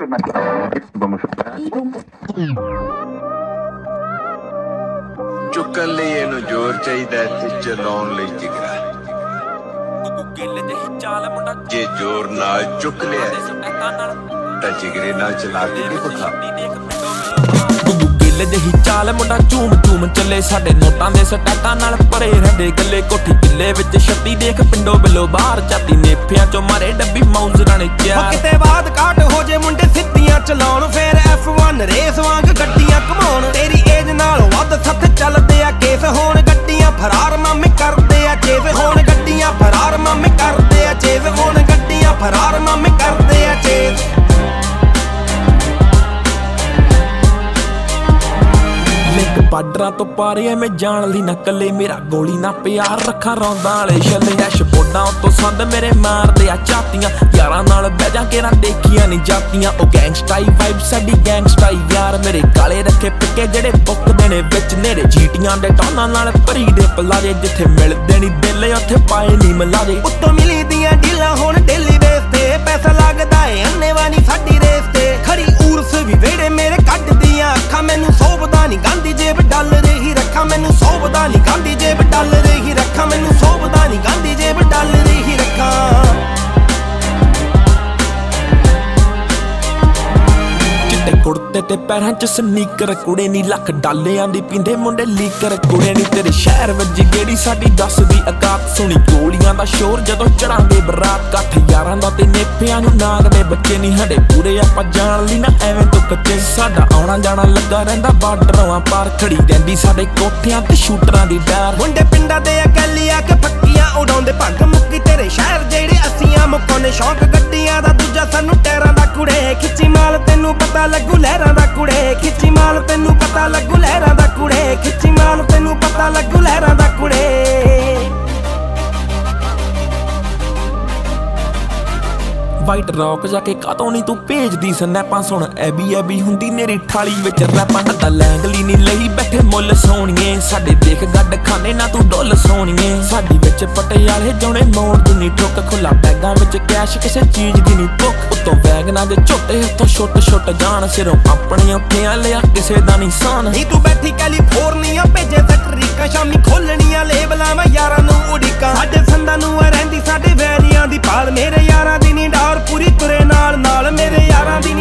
ਚੁੱਕਣ ਲਈ ਇਹਨੂੰ ਜ਼ੋਰ ਚਾਹੀਦਾ ਤੇ ਚਲਾਉਣ ਲਈ ਜਿਗਰਾ। ਜੇ ਜ਼ੋਰ ਨਾਲ ਚੁੱਕ ਲਿਆ ਤਾਂ ਜਿਗਰੇ ਨਾਲ ਚਲਾ ਕੇ ਵੀ ਵਿਖਾ। ਗਿੱਲ ਜਿਹੀ ਚਾਲ ਮੁੰਡਾ ਝੂਮ ਝੂਮ ਚੱਲੇ ਸਾਡੇ ਨੋਟਾਂ ਦੇ ਸਟੈਕਾਂ ਨਾਲ ਭਰੇ ਰਹਿੰਦੇ ਗੱਲੇ। ਕੋਠੀ ਕਿੱਲੇ ਵਿੱਚ ਛੱਤੀ ਦੇਖ ਪਿੰਡੋਂ ਬਿੱਲੋ ਬਾਹਰ ਜਾਤੀ ਨੇਫਿਆਂ ਚੋਂ ਮਾਰੇ ਡੱਬੀ ਮੌਜਰਾਂ ਨੇ ਚਾਰ। ਕਿਤੇ ਬਾਦ ਕਾਟ ਹੋ ਜੇ ਮੁੰਡੇ ਸਿੱਧੀਆਂ ਚਲਾਉਣ ਫੇਰ F1 ਰੇਸ ਵਾਂਗ ਗੱਡੀਆਂ ਘਮਾਉਣ। ਤੇਰੀ ਏਜ ਨਾਲ ਵੱਧ ਸੱਥ ਚੱਲਦੇ ਆ ਕੇਸ ਹੋਣ ਗੱਡੀਆਂ ਫਰਾਰ ਮਾਮੇ ਕਰਦੇ ਆ ਚੇਜ਼ ਹੋਣ ਗੱਡੀਆਂ ਫਰਾਰ ਮਾਮੇ ਕਰਦੇ ਆ ਚੇਜ਼ ਹੋਣ ਗੱਡੀਆਂ ਫਰਾਰ ਮਾਮੇ ਕਰਦੇ ਆ ਚੇਜ਼। ਬਾਰਡਰਾਂ ਤੋਂ ਪਾਰੇ ਐਵੇਂ ਜਾਣ ਲਈ ਨਾ ਕੱਲੇ ਮੇਰਾ ਗੋਲੀ ਨਾ ਪਿਆਰ ਰੱਖਾਂ ਰੌਂਦਾਂ ਵਾਲੇ ਛੱਲੇ। ਡੈਸ਼ਬੋਰਡਾਂ ਉੱਤੋਂ ਸੰਦ ਮੇਰੇ ਮਾਰਦੇ ਆ ਝਾਤੀਆਂ ਯਾਰਾਂ ਨਾਲ ਬਹਿ ਜਾ ਕੇ ਨਾ ਦੇਖੀਆਂ ਨੀ ਜਾਤੀਆਂ। ਉਹ ਗੈਂਗਸਟਾਈ ਵਾਈਬ ਸਾਡੀ ਗੈਂਗਸਟਾਈ ਯਾਰ ਮੇਰੇ ਕਾਲੇ ਰੱਖੇ ਪਿੱਕੇ ਜਿਹੜੇ ਬੁੱਕਦੇ ਨੇ ਵਿੱਚ ਨੇਰੇ ਜੀਟੀਆਂ ਦੇ ਟੌਨਾਂ ਨਾਲ ਭਰੀ ਦੇ ਪਲਾਜੇ। ਜਿੱਥੇ ਮਿਲਦੇ ਨੀ ਦਿਲ ਉੱਥੇ ਪਾਏ ਨੀ ਮਲਾਜੇ। ਉੱਤੋਂ ਮਿਲੀ ਦੀਆਂ ਡੀਲਾਂ ਹੁਣ ਡੇਲੀ ਬੇਸ ਤੇ ਪੈਸਾ ਲੱਗਦਾ ਏ ਅੰਨੇਵਾ ਨੀ ਸਾਡੀ ਰੇਸ ਤੇ। ਖੜੀ ਊਰਸ ਵੀ ਵੇੜੇ ਮੇਰੇ ਕੱਢਦੀਆਂ ਅੱਖਾਂ ਮੈਨੂੰ ਸੋਭਦਾ ਨੀ ਗਾਂਧੀ ਜੇਬ ਡਾਲਰ ਹੀ ਰੱਖਾਂ ਮੈਨੂੰ ਸੋਭਦਾ ਨੀ ਗਾਂਧੀ ਜੇਬ ਡਾਲਰ ਹੀ ਰੱਖਾਂ ਮੈਨੂੰ ਸੋਭਦਾ ਨੀ ਗਾਂਧੀ ਜੇਬ ਡਾਲਰ ਹੀ ਰੱਖਾਂ। ਕੁੜਤੇ ਤੇ ਪੈਰਾਂ ਚ ਸਨੀਕਰ ਕੁੜੇ ਨੀ ਲੱਖ ਡਾਲਿਆਂ ਦੀ ਪੀਂਦੇ ਮੁੰਡੇ ਲੀਕਰ ਕੁੜੇ ਨੀ। ਤੇਰੇ ਸ਼ਹਿਰ ਵਿੱਚ ਗੇੜੀ ਸਾਡੀ ਦੱਸਦੀ ਔਕਾਤ ਸੁਣੀ ਗੋਲੀਆਂ ਦਾ ਸ਼ੋਰ ਜਦੋਂ ਚੜਾਂਗੇ ਬਰਾਤ। ਕੱਠ ਯਾਰਾਂ ਦਾ ਤੇ ਨੇਫਿਆਂ ਨੂੰ ਨਾਗ ਦੇ ਬੱਚੇ ਨੀ ਸਾਡੇ ਪੂਰੇ ਆਪਾਂ ਜਾਣ ਲਈ ਨਾ ਐਵੇਂ ਤੋਂ ਕੱਚੇ। ਸਾਡਾ ਆਉਣਾ ਜਾਣਾ ਲੱਗਾ ਰਹਿੰਦਾ ਬਾਰਡਰਾਂ ਪਾਰ ਖੜੀ ਰਹਿੰਦੀ ਸਾਡੇ ਕੋਠਿਆਂ ਤੇ ਸ਼ੂਟਰਾਂ ਦੀ ਡਾਰ। ਮੁੰਡੇ ਪਿੰਡਾਂ ਦੇ ਅਕੈਲੀ ਆ ਕੇ ਫੱਕੀਆਂ ਉਡਾਉਂਦੇ ਭੰਗ ਮੁੱਕੀ ਤੇਰੇ ਸ਼ਹਿਰ ਜਿਹੜੇ ਅਸੀਂ ਮੁਕਾਉਣੇ ਸ਼ੌਂਕ ਗੱਡੀਆਂ ਦਾ ਦੂਜਾ ਸਾਨੂੰ ਟਾਇਰਾਂ ਦਾ ਕੁੜੇ। ਖਿੱਚੀ ਮਾਲ ਤੈਨੂੰ ਪਤਾ ਲੱਗੂ ਲਹਿਰਾਂ ਦਾ ਕੁੜੇ ਖਿੱਚੀ ਮਾਲ ਤੈਨੂੰ ਪਤਾ ਲੱਗੂ ਲਹਿਰਾਂ ਦਾ ਕੁੜੇ ਖਿੱਚੀ ਮਾਲ ਤੈਨੂੰ ਪਤਾ ਲੱਗੂ ਲਹਿਰਾਂ ਦਾ ਕੁੜੇ। ਵਾਈਟ ਰੌਕ ਜਾ ਕੇ ਕਾਤੋਂ ਨੀ ਤੂੰ ਭੇਜਦੀ ਸਨੈਪਾਂ ਸੁਣ ਐਬੀ ਐਬੀ ਹੁੰਦੀ ਮੇਰੀ ਠਾਲੀ ਵਿੱਚ ਰੈਪਾਂ। ਤਾਂ ਲੈਂਗਲੀ ਨੀ ਲਈ ਬੈਠੇ ਮੁੱਲ ਸੋਣੀਏ ਸਾਡੇ ਦੇਖ ਗੱਡ ਖਾਨੇ ਨਾ ਤੂੰ ਡੁੱਲ ਸੋਣੀਏ। ਸਾਡੀ ਵਿੱਚ ਪਟਿਆਲੇ ਜਾਣੇ ਮੋੜ ਦੀ ਨੀ ਟੁੱਕ ਖੁੱਲਾ ਬੈਗਾਂ ਵਿੱਚ ਕੈਸ਼ ਕਿਸੇ ਚੀਜ਼ ਦੀ ਨੀ ਭੁੱਖ। ਉੱਤੋਂ ਵੈਗਨਾਂ ਦੇ ਝੋਟੇ ਹੱਥੋਂ ਛੁੱਟ ਛੁੱਟ ਜਾਣ ਸਿਰੋਂ ਆਪਣੇ ਉੱਠਿਆਂ ਲਿਆ ਕਿਸੇ ਦਾ ਨੀ ਸਾਨ। ਨੀ ਤੂੰ ਬੈਠੀ ਕੈਲੀਫੋਰਨੀਆ ਭੇਜੇ ਸਟਰੀਕਾਂ ਸ਼ਾਮੀ ਖੋਲਣੀਆਂ ਲੇਬਲਾਂ ਮੈਂ ਯਾਰਾਂ ਨੂੰ ਉਡੀਕਾਂ। ਸਾਡੇ ਸੰਦਾਂ ਨੂੰ ਰਹਿੰਦੀ ਸਾਡੇ ਵੈਰੀਆਂ ਦੀ ਪਾਲ ਮੇਰੇ ਯਾਰਾਂ ਦੀ ਨੀ ਡਾਰ ਪੂਰੀ ਤੁਰੇ ਨਾਲ ਨਾਲ ਮੇਰੇ ਯਾਰਾਂ ਦੀ